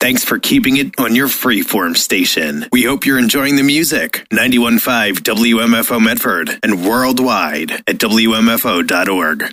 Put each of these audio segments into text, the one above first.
thanks for keeping it on your freeform station. We hope you're enjoying the music. 91.5 WMFO Medford and worldwide at WMFO.org.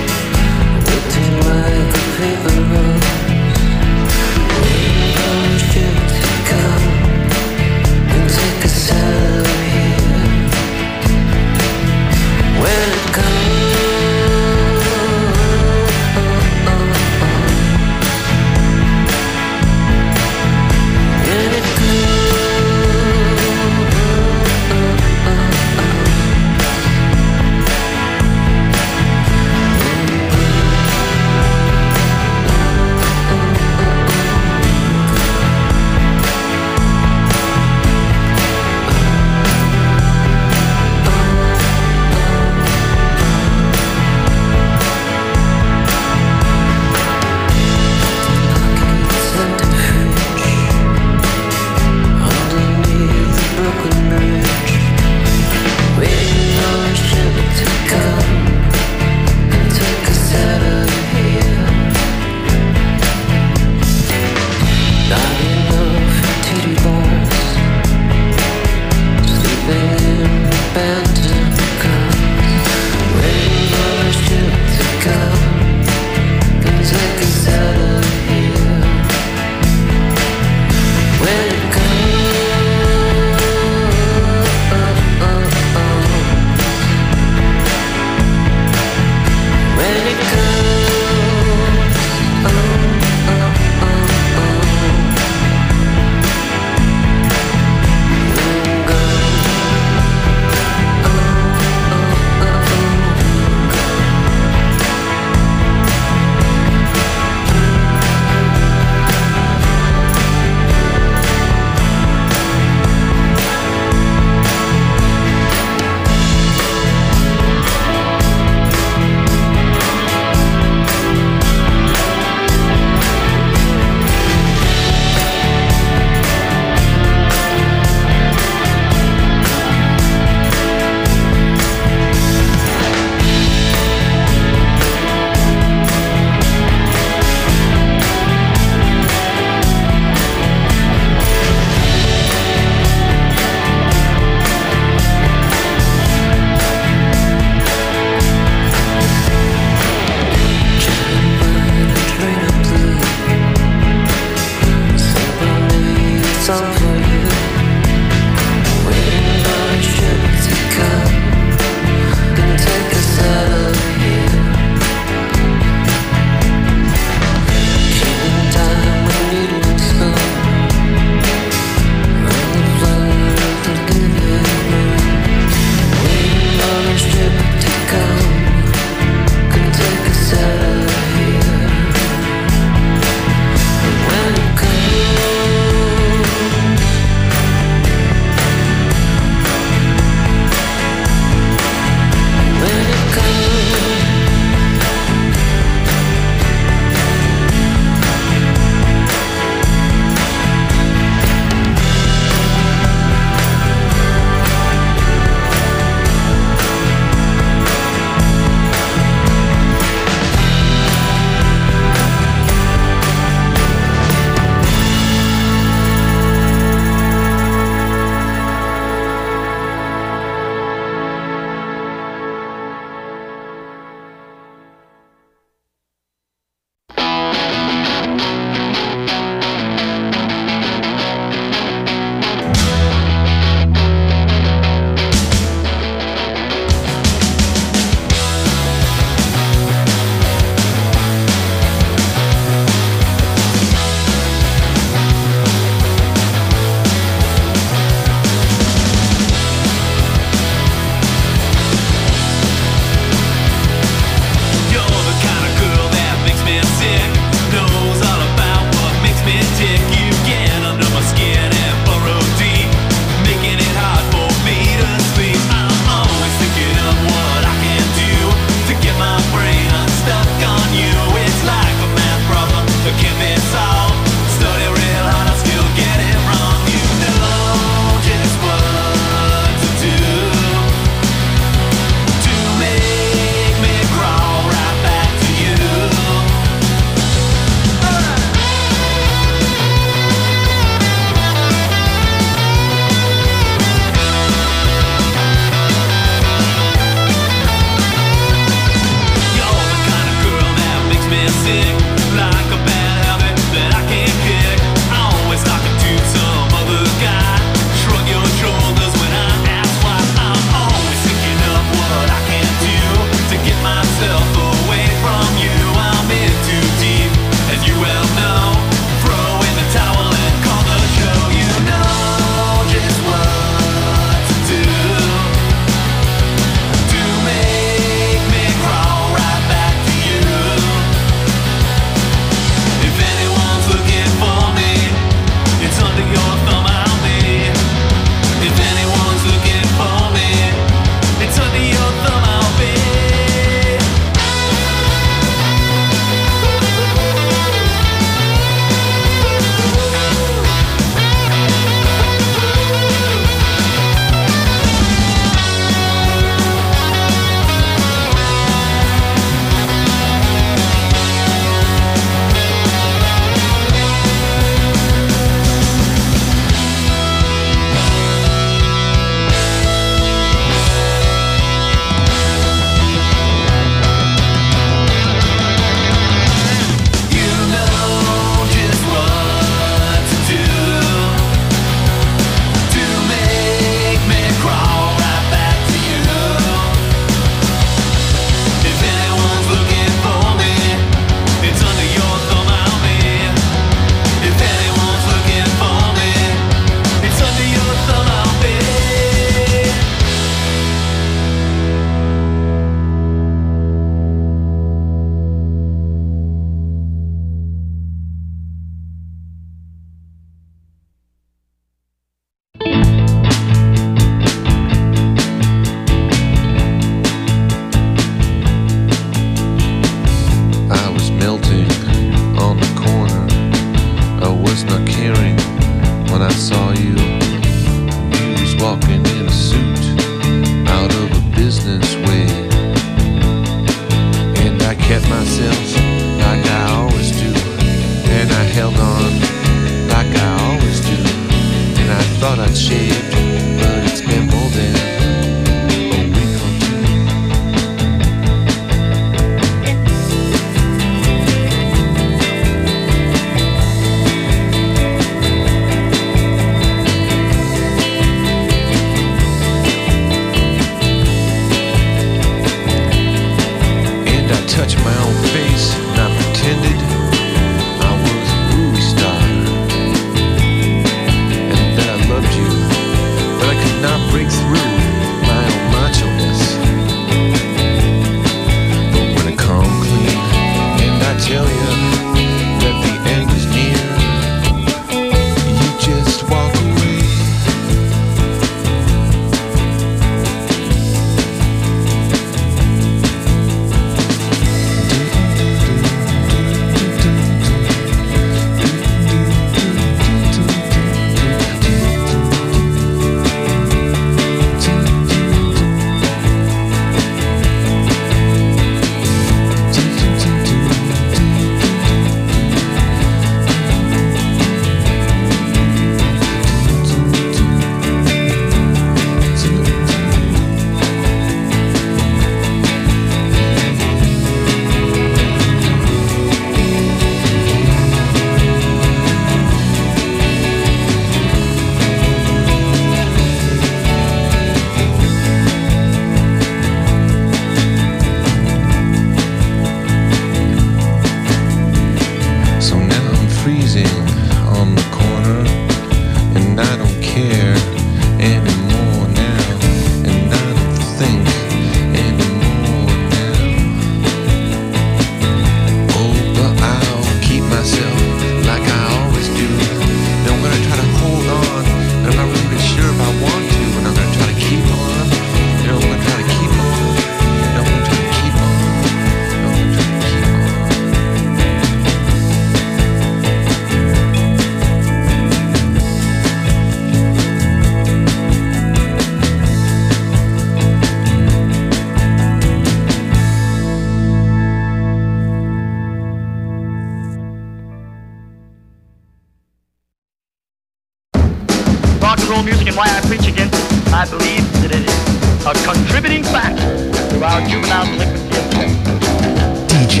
roll music and why I preach against it, I believe that it is a contributing factor to our juvenile delinquency epidemic. DJ Easy.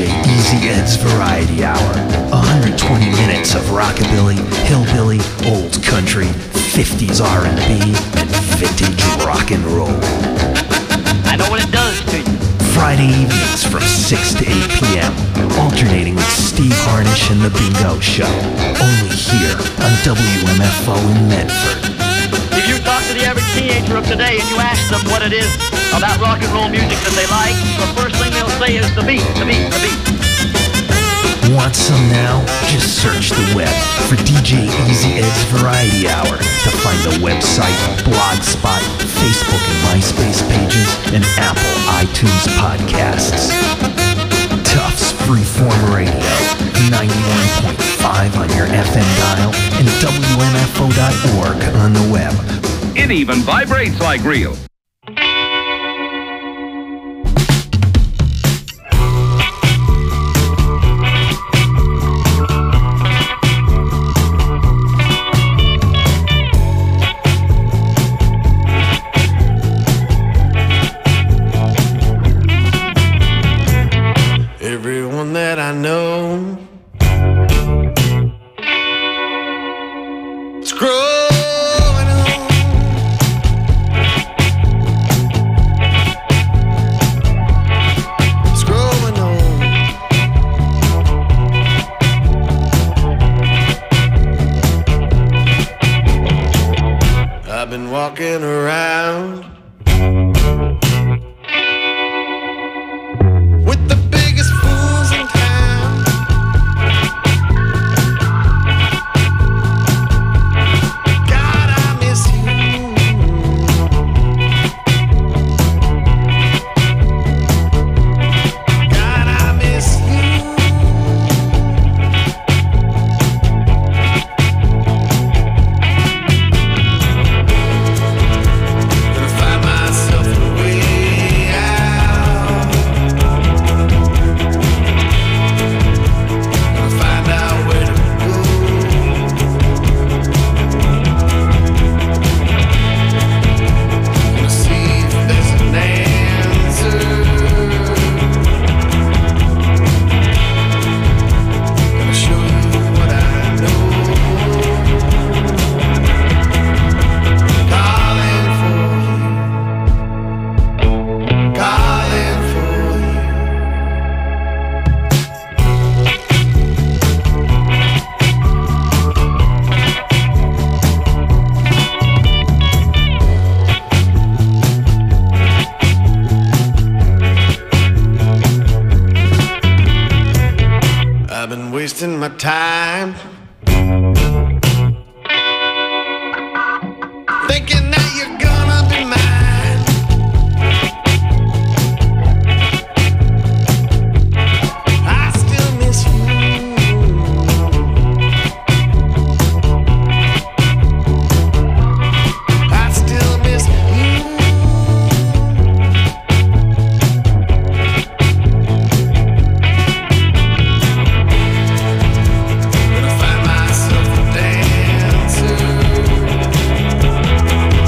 Easy Ed's Variety Hour. 120 minutes of rockabilly, hillbilly, old country, 50s R&B, and vintage rock and roll. I know what it does to you. Friday evenings from 6 to 8 p.m. Alternating with Steve Harnish and The Bingo Show. Only here on WMFO in Medford. If you talk to the average teenager of today and you ask them what it is about rock and roll music that they like, the first thing they'll say is the beat, the beat, the beat. Want some now? Just search the web for DJ Easy Ed's Variety Hour to find the website, Blogspot, Facebook and MySpace pages, and Apple iTunes podcasts. Tufts Freeform Radio, 91.5 on your FM dial and WMFO.org on the web. It even vibrates like real. Everyone that I know is growing old. It's growing old. I've been walking around with the biggest fools in town. God, I miss you. God, I miss you. Gonna find myself a way out. Gonna find out where to go. Gonna see if there's an answer. Gonna show you what I know. Calling for you. Calling for you. I've been wasting my time thinking that you're gonna be mine. I still miss you. I still miss you. Gonna find myself a dancer.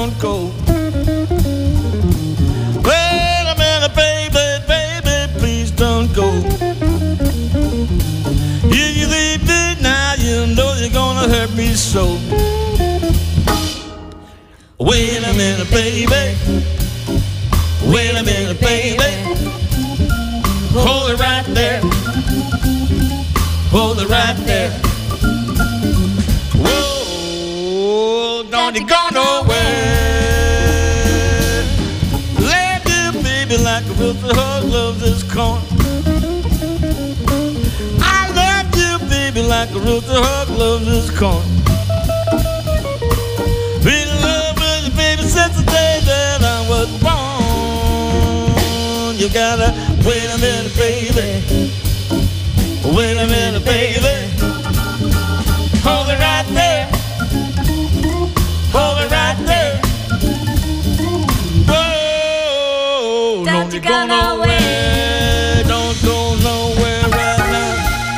don't go. Wait a minute, baby, baby, please don't go. If you leave me now, you know you're gonna hurt me so. Wait a minute, baby. Wait a minute, baby. Hold it right there. Hold it right there. Whoa, don't you go nowhere. Love you, baby, like a Wilson Hug loves his corn. I love you, baby, like a Wilson Hug loves his corn. Been in love with you, baby, since the day that I was born. You gotta wait a minute, baby. Wait a minute, baby. Hold it right there. Hold it right there. Whoa, don't you go nowhere. Don't go nowhere right now.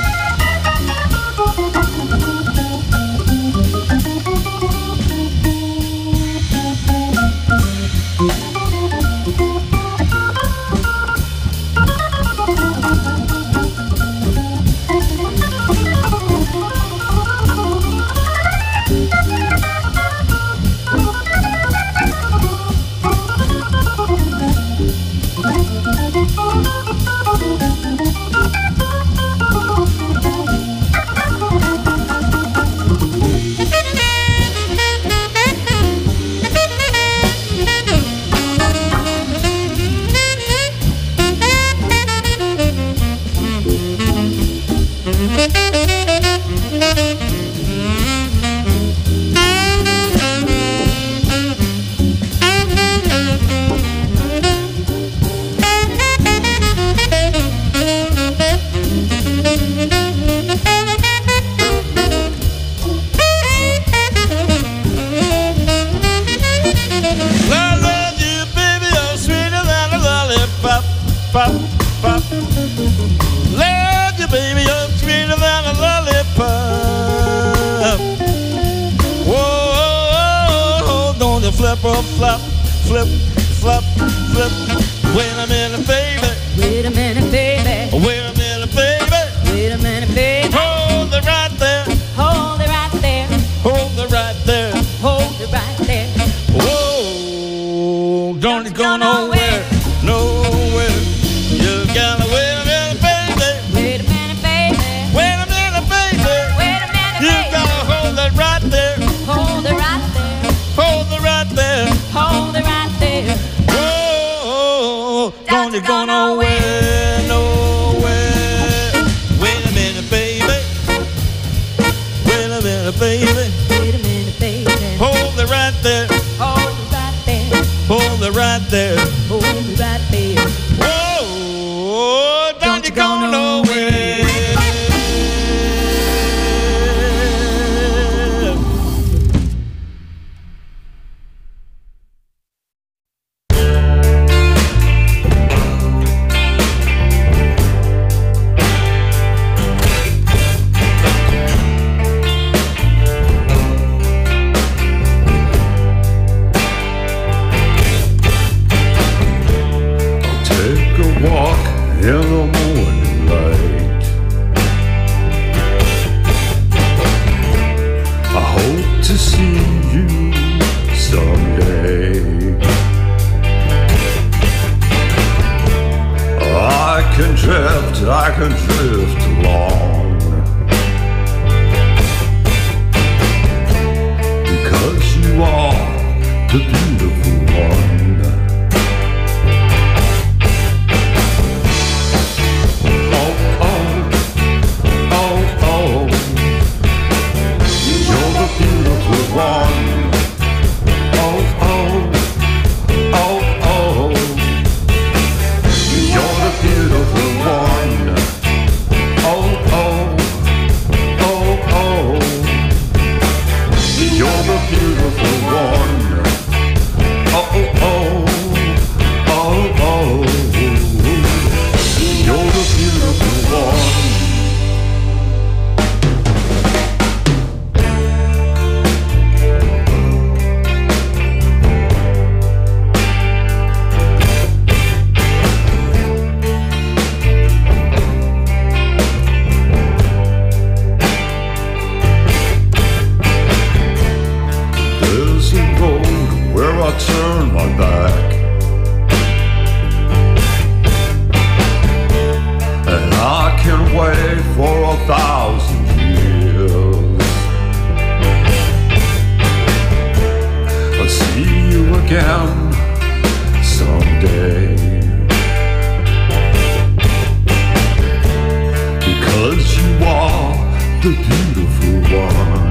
Pop, pop. Love you, baby, you're sweeter than a lollipop. Whoa, don't you flip or flop, flip, flop, flip. Wait a minute, baby. Wait a minute, baby. Wait a minute, baby. Wait a minute, baby. Hold it right there. Hold it right there. Hold it right there. Hold it right there. Whoa, don't you go nowhere, nowhere. You gotta wait a minute, baby. Wait a minute, baby. Wait a minute, baby. Wait a minute, You baby. gotta hold it right there. Hold it right there. Hold it right there. Hold it right there. Whoa, don't you go nowhere, nowhere. Wait a minute, baby. Wait a minute, baby. Wait a minute, baby. Hold it right there. Hold it right there. Hold it right there. Hold it right there. Whoa, don't you go nowhere. In the morning light, I hope to see you someday. I can drift along, because you are the beautiful one. turn my back. And I can wait for 1,000 years. I'll see you again someday. Because you are the beautiful one.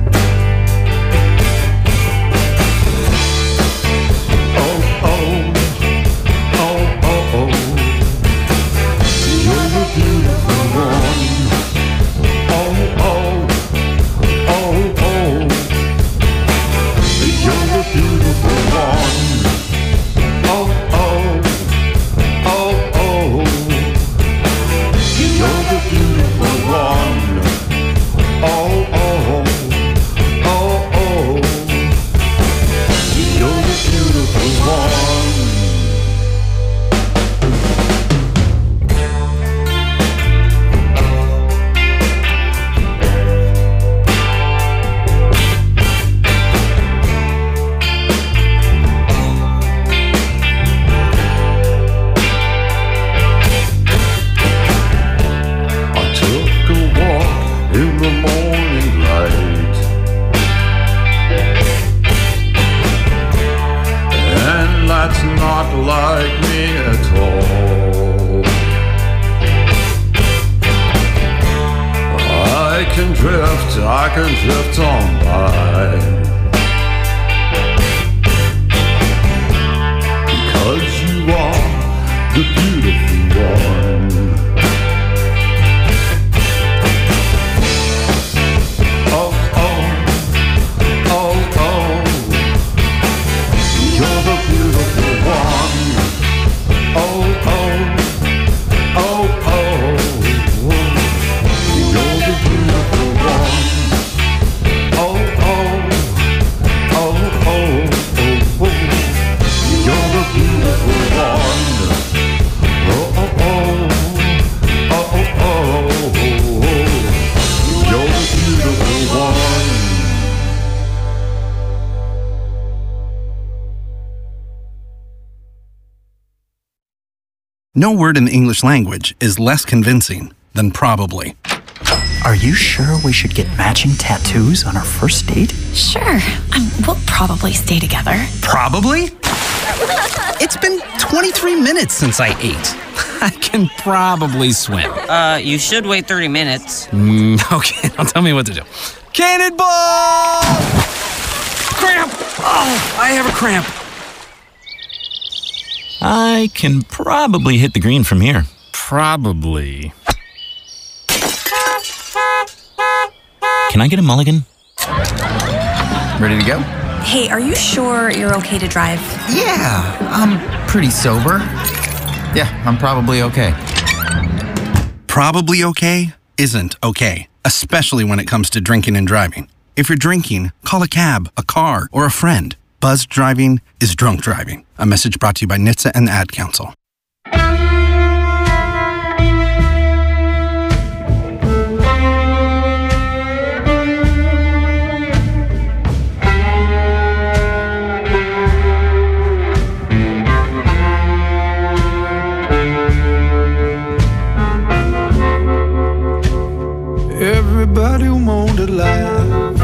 I can drift on by. Because you are the beautiful one. Oh, oh, oh, oh. You're the beautiful one. Oh, oh, oh, oh. You're the beautiful one. No word in the English language is less convincing than probably. Are you sure we should get matching tattoos on our first date? Sure. We'll probably stay together. Probably? It's been 23 minutes since I ate. I can probably swim. You should wait 30 minutes. Okay, now tell me what to do. Cannonball! Cramp! Oh, I have a cramp. I can probably hit the green from here. Probably. Can I get a mulligan? Ready to go? Hey, are you sure you're okay to drive? Yeah, I'm pretty sober. Yeah, I'm probably okay. Probably okay isn't okay, especially when it comes to drinking and driving. If you're drinking, call a cab, a car, or a friend. Buzzed driving is drunk driving. A message brought to you by NHTSA and the Ad Council. Everybody wanted life.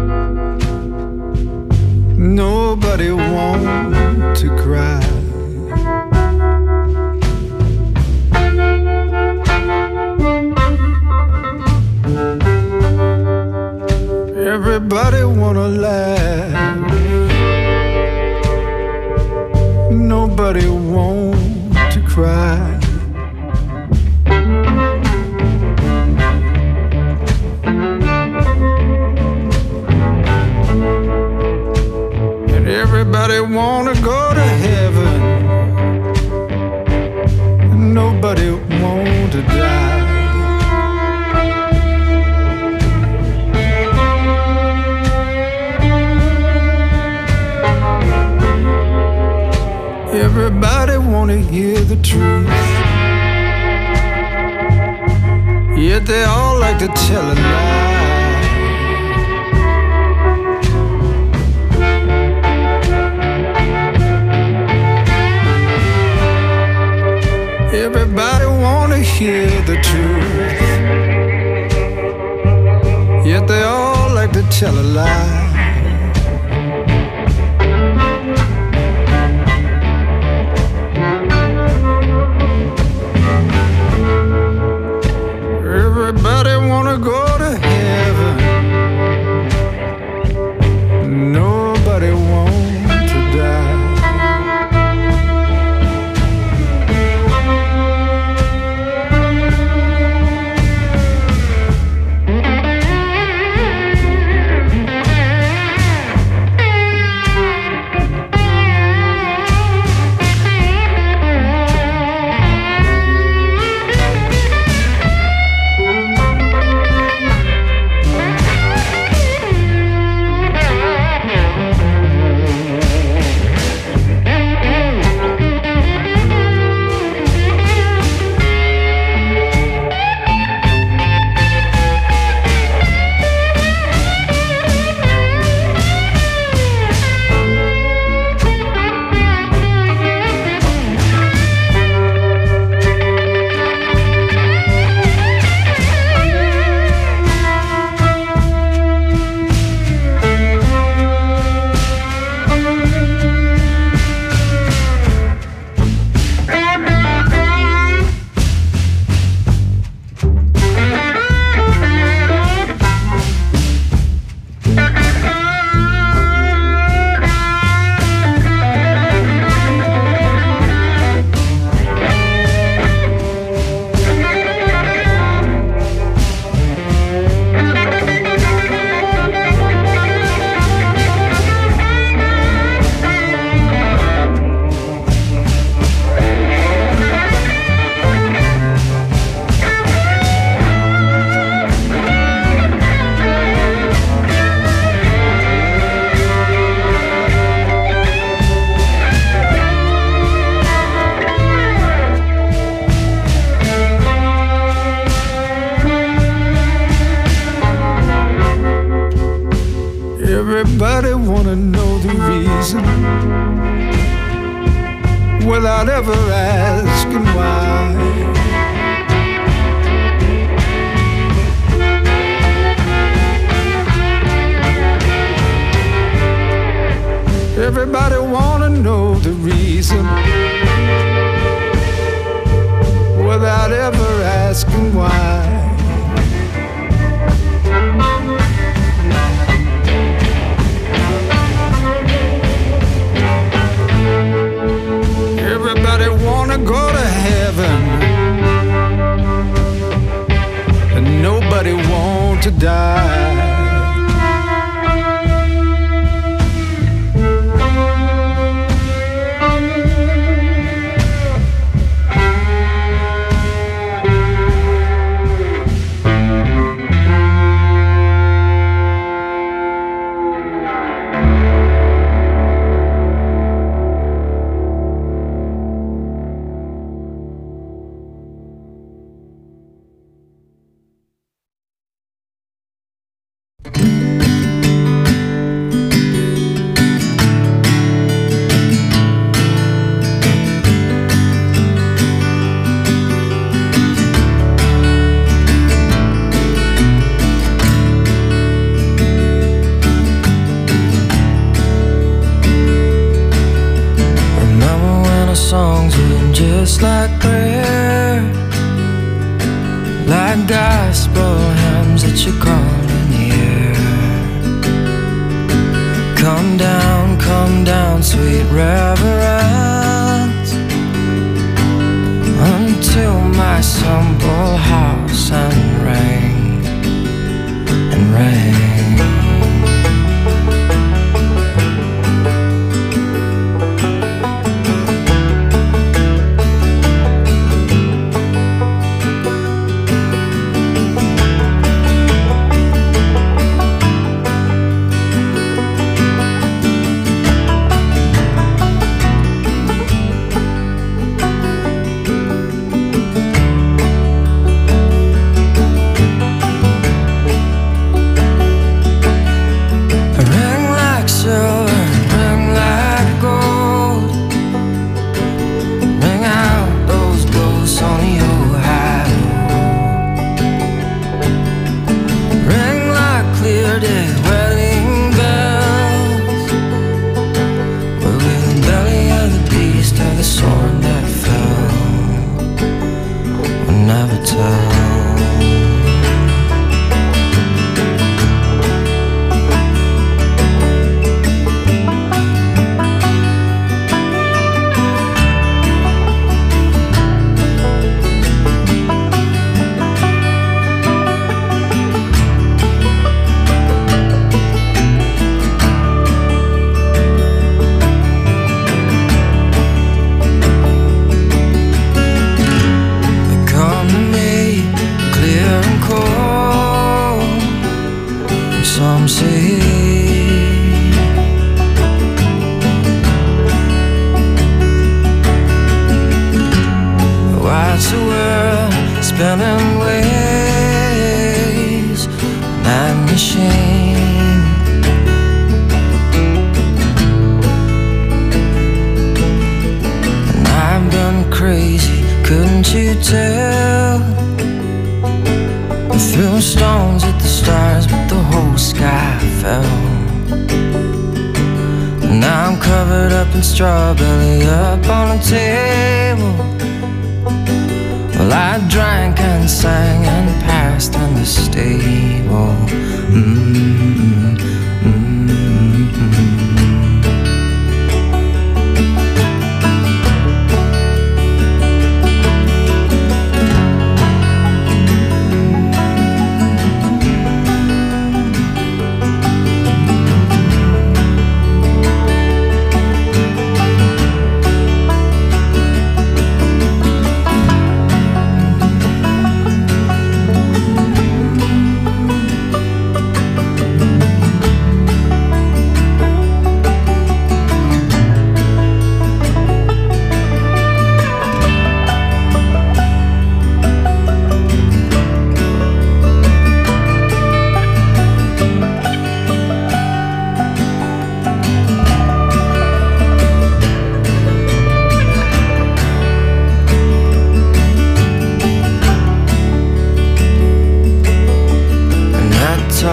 Nobody want to cry. Everybody wanna laugh. Nobody want to cry. Everybody wanna go to heaven. Nobody want to die. Everybody wanna hear the truth. Yet they all like to tell a lie. without ever asking why. Everybody wanna know the reason without ever asking why. Everybody wanna go to heaven, and nobody want to die. Songs were just like prayer, like gospel hymns that you call in the air. Come down, sweet reverence, until my simple house and ring and ring. Strawberry up on a table. Well, I drank and sang and passed in the stable.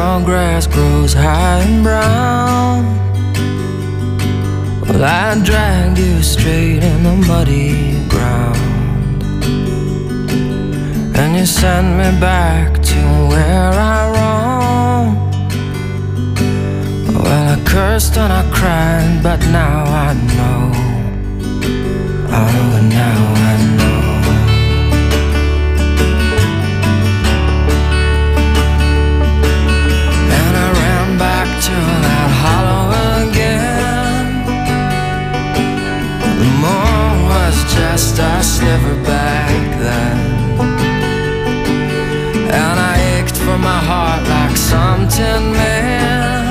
tall grass grows high and brown. Well, I dragged you straight in the muddy ground, and you sent me back to where I roamed. Well, I cursed and I cried, but now I know. Oh, and now I know. And I ran back to that hollow again. The moon was just a sliver back then, and I ached for my heart like some tin man.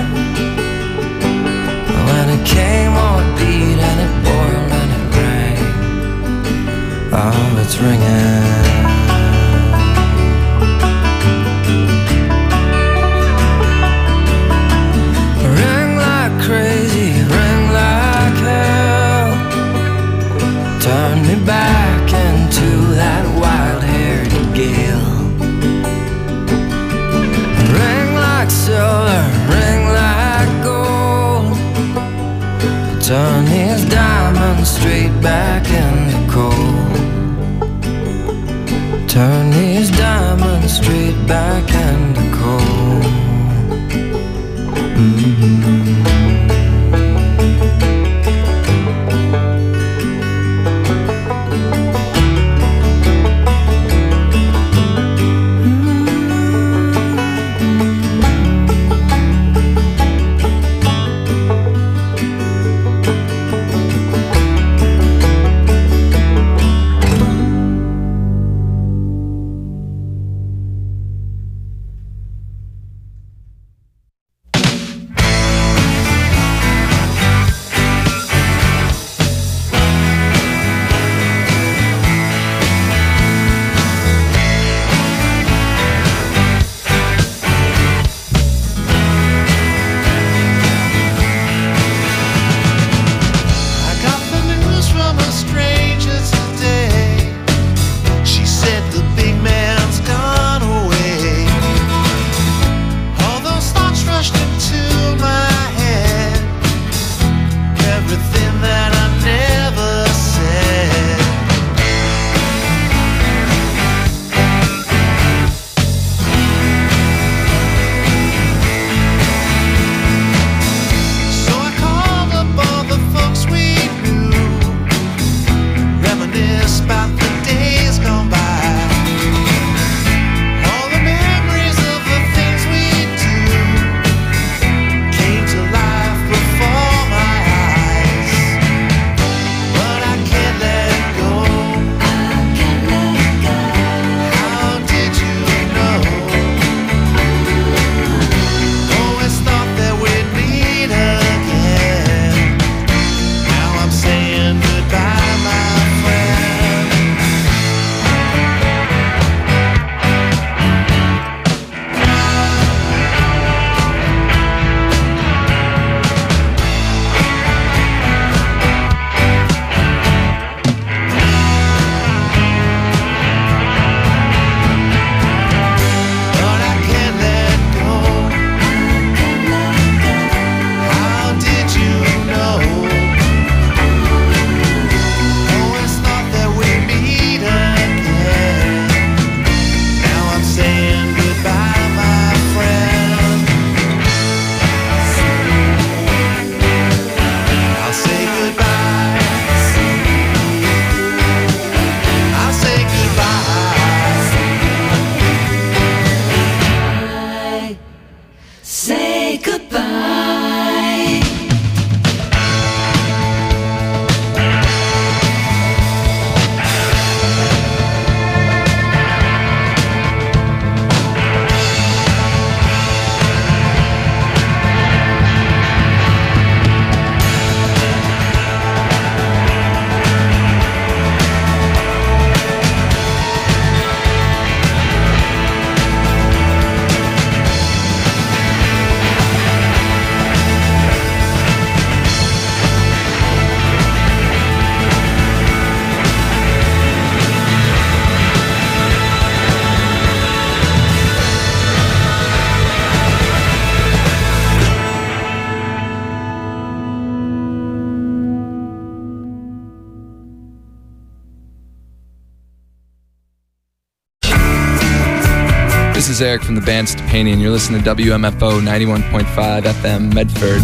When it came, oh, it beat and it boiled and it rang. Oh, it's ringing. Ring like crazy, ring like hell. Turn me back into that wild-haired gale. Ring like silver, ring like gold. Turn these diamonds straight back into coal. Turn these diamonds straight back into coal. This is Eric from the band Stepani, and you're listening to WMFO 91.5 FM Medford.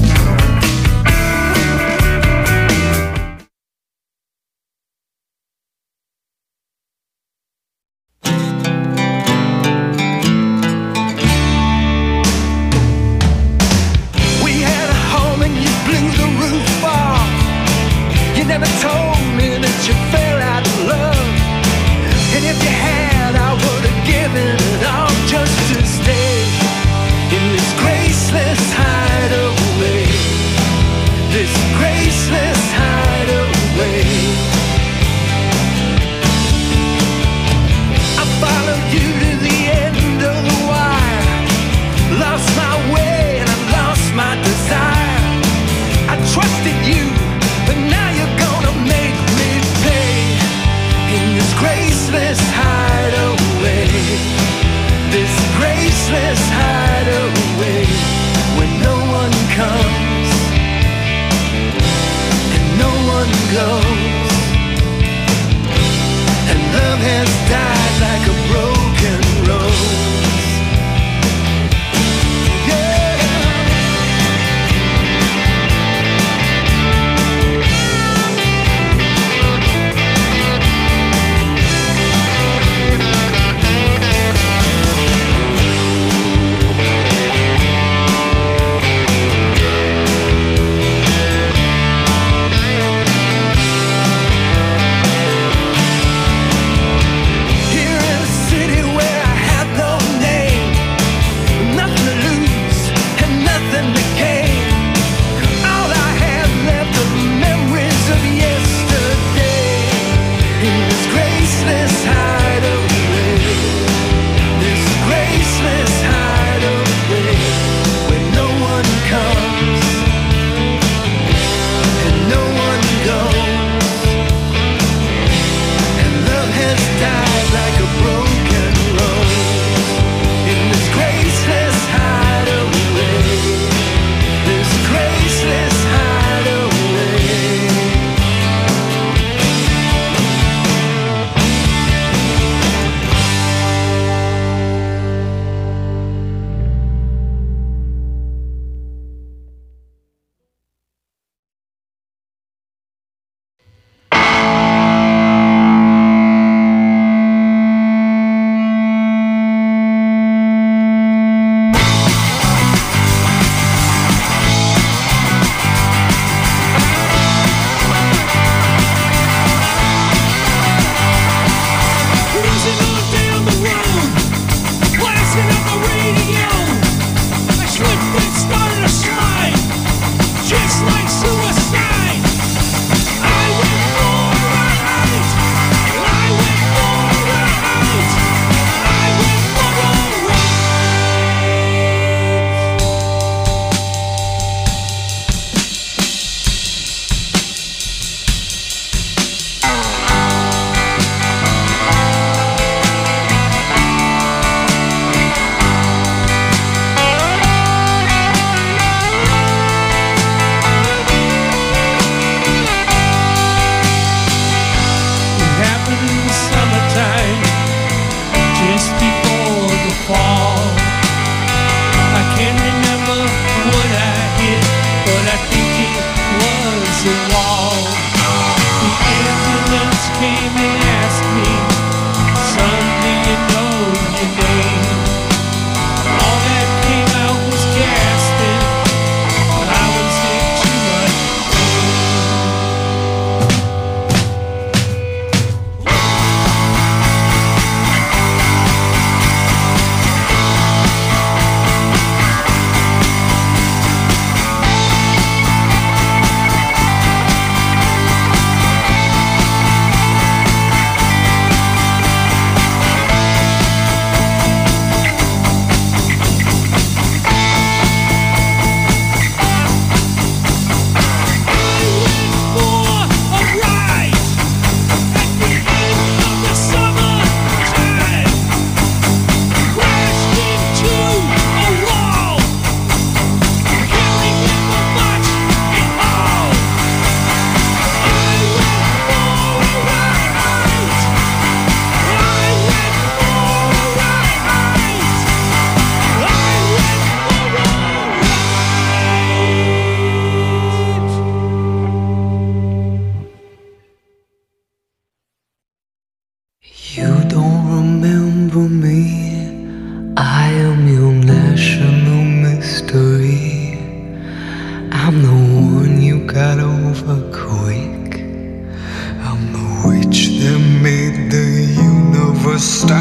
stop.